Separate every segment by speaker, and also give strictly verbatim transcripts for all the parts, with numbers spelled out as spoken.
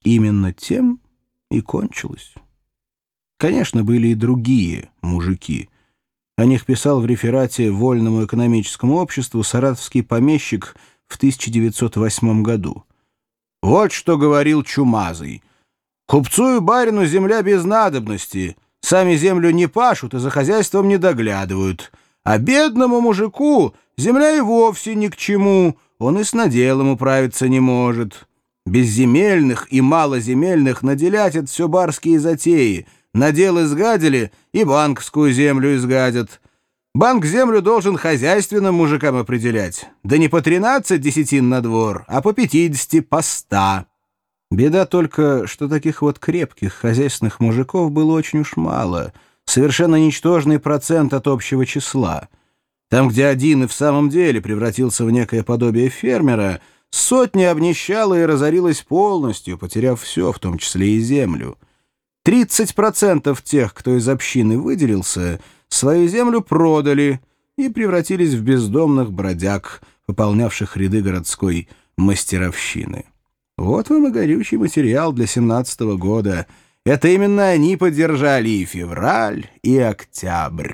Speaker 1: именно тем и кончилось. Конечно, были и другие мужики. О них писал в реферате Вольному экономическому обществу саратовский помещик в тысяча девятьсот восьмом году. Вот что говорил Чумазый. «Купцу и барину земля без надобности. Сами землю не пашут и за хозяйством не доглядывают. А бедному мужику земля и вовсе ни к чему, он и с наделом управиться не может. Безземельных и малоземельных наделять — это все барские затеи. Надел изгадили и банковскую землю изгадят. Банк землю должен хозяйственным мужикам определять. Да не по тринадцать десятин на двор, а по пятидесяти, по ста». Беда только, что таких вот крепких хозяйственных мужиков было очень уж мало, совершенно ничтожный процент от общего числа. Там, где один и в самом деле превратился в некое подобие фермера, сотня обнищала и разорилась полностью, потеряв все, в том числе и землю. тридцать процентов тех, кто из общины выделился, свою землю продали и превратились в бездомных бродяг, пополнявших ряды городской мастеровщины. Вот вам и горючий материал для семнадцатого года. Это именно они поддержали и февраль, и октябрь.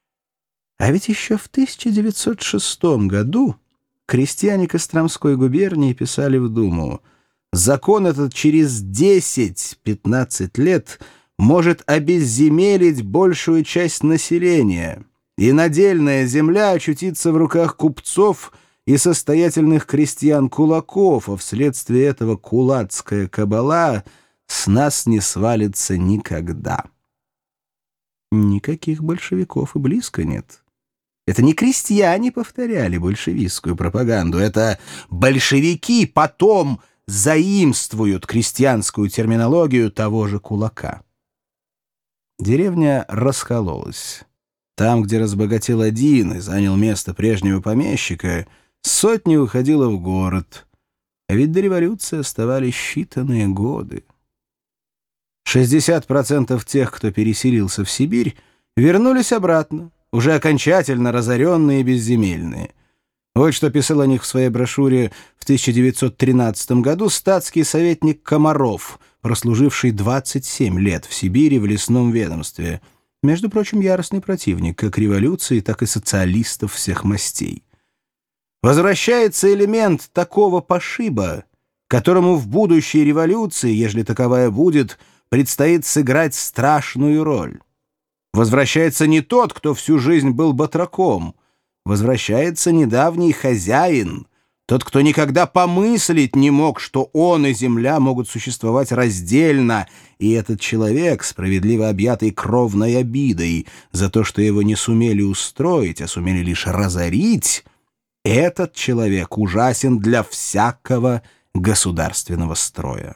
Speaker 1: А ведь еще в тысяча девятьсот шестом году крестьяне Костромской губернии писали в Думу: «Закон этот через десять-пятнадцать лет может обезземелить большую часть населения, и надельная земля очутится в руках купцов и состоятельных крестьян-кулаков, а вследствие этого кулацкая кабала с нас не свалится никогда». Никаких большевиков и близко нет. Это не крестьяне повторяли большевистскую пропаганду, это большевики потом заимствуют крестьянскую терминологию того же кулака. Деревня раскололась. Там, где разбогател один и занял место прежнего помещика, сотня уходила в город, а ведь до революции оставались считанные годы. шестьдесят процентов тех, кто переселился в Сибирь, вернулись обратно, уже окончательно разоренные и безземельные. Вот что писал о них в своей брошюре в тысяча девятьсот тринадцатом году статский советник Комаров, прослуживший двадцать семь лет в Сибири в лесном ведомстве, между прочим, яростный противник как революции, так и социалистов всех мастей. Возвращается элемент такого пошиба, которому в будущей революции, ежели таковая будет, предстоит сыграть страшную роль. Возвращается не тот, кто всю жизнь был батраком. Возвращается недавний хозяин, тот, кто никогда помыслить не мог, что он и земля могут существовать раздельно, и этот человек, справедливо объятый кровной обидой за то, что его не сумели устроить, а сумели лишь разорить, этот человек ужасен для всякого государственного строя.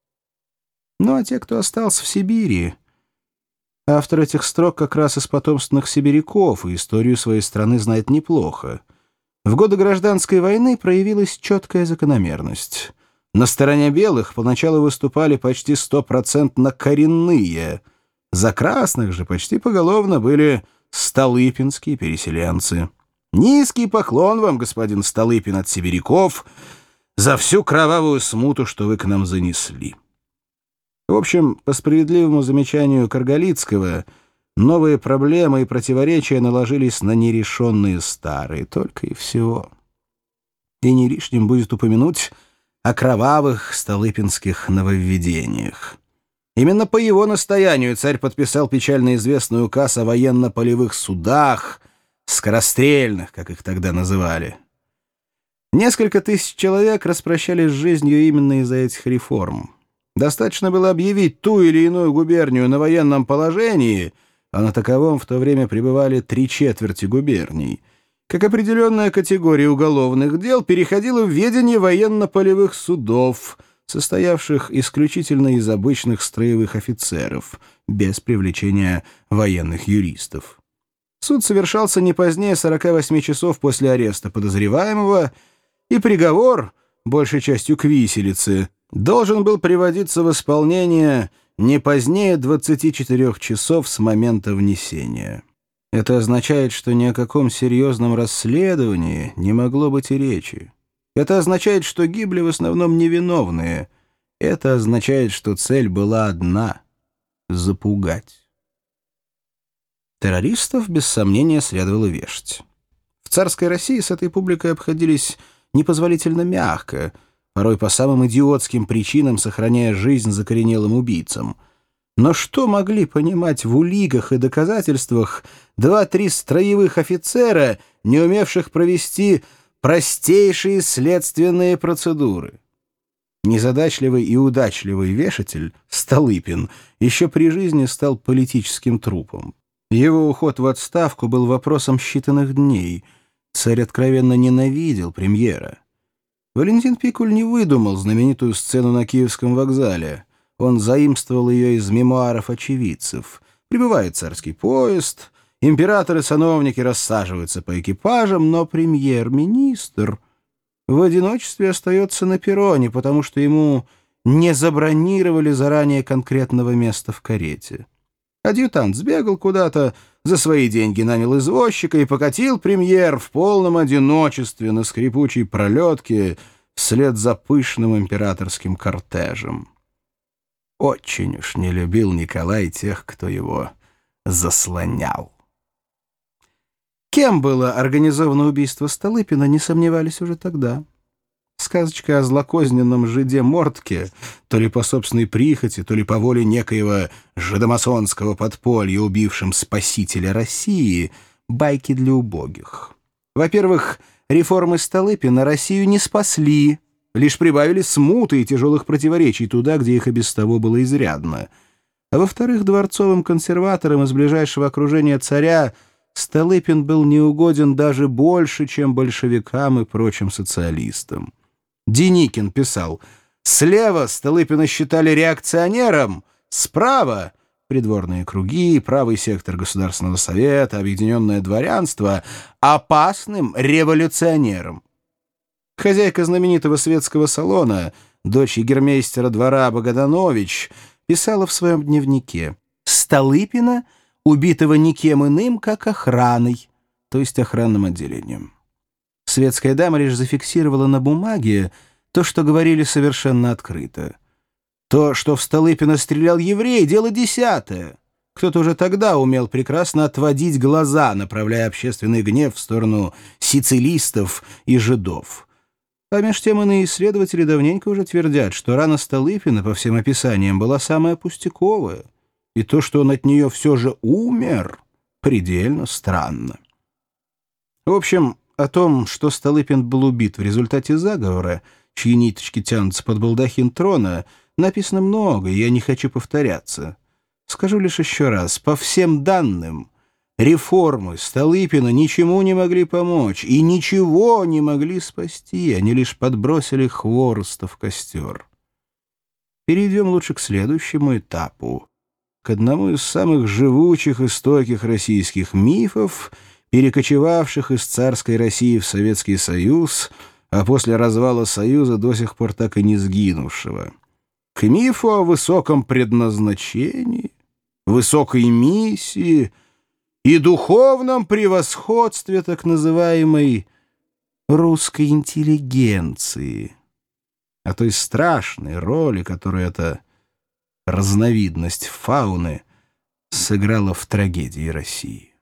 Speaker 1: Ну а те, кто остался в Сибири... Автор этих строк как раз из потомственных сибиряков и историю своей страны знает неплохо. В годы гражданской войны проявилась четкая закономерность. На стороне белых поначалу выступали почти стопроцентно коренные, за красных же почти поголовно были столыпинские переселенцы. Низкий поклон вам, господин Столыпин, от сибиряков за всю кровавую смуту, что вы к нам занесли. В общем, по справедливому замечанию Каргалицкого, новые проблемы и противоречия наложились на нерешенные старые, только и всего. И не лишним будет упомянуть о кровавых столыпинских нововведениях. Именно по его настоянию царь подписал печально известный указ о военно-полевых судах, скорострельных, как их тогда называли. Несколько тысяч человек распрощались с жизнью именно из-за этих реформ. Достаточно было объявить ту или иную губернию на военном положении, а на таковом в то время пребывали три четверти губерний, как определенная категория уголовных дел переходила в ведение военно-полевых судов, состоявших исключительно из обычных строевых офицеров, без привлечения военных юристов. Суд совершался не позднее сорока восьми часов после ареста подозреваемого, и приговор, большей частью к виселице, должен был приводиться в исполнение не позднее двадцати четырёх часов с момента внесения. Это означает, что ни о каком серьезном расследовании не могло быть и речи. Это означает, что гибли в основном невиновные, Это означает, что цель была одна — запугать. Террористов, без сомнения, следовало вешать. В царской России с этой публикой обходились непозволительно мягко, порой по самым идиотским причинам сохраняя жизнь закоренелым убийцам. Но что могли понимать в уликах и доказательствах два-три строевых офицера, не умевших провести простейшие следственные процедуры? Незадачливый и удачливый вешатель Столыпин еще при жизни стал политическим трупом. Его уход в отставку был вопросом считанных дней. Царь откровенно ненавидел премьера. Валентин Пикуль не выдумал знаменитую сцену на Киевском вокзале. Он заимствовал ее из мемуаров очевидцев. Прибывает царский поезд, императоры и сановники рассаживаются по экипажам, но премьер-министр в одиночестве остается на перроне, потому что ему не забронировали заранее конкретного места в карете. Адъютант сбегал куда-то, за свои деньги нанял извозчика и покатил премьер в полном одиночестве на скрипучей пролетке вслед за пышным императорским кортежем. Очень уж не любил Николай тех, кто его заслонял. Кем было организовано убийство Столыпина, не сомневались уже тогда. Сказочка о злокозненном жиде Мортке, то ли по собственной прихоти, то ли по воле некоего жидомасонского подполья, убившим спасителя России, байки для убогих. Во-первых, реформы Столыпина Россию не спасли, лишь прибавили смуты и тяжелых противоречий туда, где их и без того было изрядно. А во-вторых, дворцовым консерваторам из ближайшего окружения царя Столыпин был неугоден даже больше, чем большевикам и прочим социалистам. Деникин писал: «Слева Столыпина считали реакционером, справа — придворные круги, правый сектор Государственного совета, объединенное дворянство — опасным революционером». Хозяйка знаменитого светского салона, дочь егермейстера двора Богоданович, писала в своем дневнике: «Столыпина, убитого никем иным, как охраной, то есть охранным отделением». Светская дама лишь зафиксировала на бумаге то, что говорили совершенно открыто. То, что в Столыпина стрелял еврей, дело десятое. Кто-то уже тогда умел прекрасно отводить глаза, направляя общественный гнев в сторону сицилистов и жидов. А меж тем иные исследователи давненько уже твердят, что рана Столыпина, по всем описаниям, была самая пустяковая, и то, что он от нее все же умер, предельно странно. В общем, о том, что Столыпин был убит в результате заговора, чьи ниточки тянутся под балдахин трона, написано много, и я не хочу повторяться. Скажу лишь еще раз, по всем данным, реформы Столыпина ничему не могли помочь и ничего не могли спасти, они лишь подбросили хвороста в костер. Перейдем лучше к следующему этапу, к одному из самых живучих и стойких российских мифов, перекочевавших из царской России в Советский Союз, а после развала Союза до сих пор так и не сгинувшего. К мифу о высоком предназначении, высокой миссии и духовном превосходстве так называемой русской интеллигенции, о той страшной роли, которую эта разновидность фауны сыграла в трагедии России.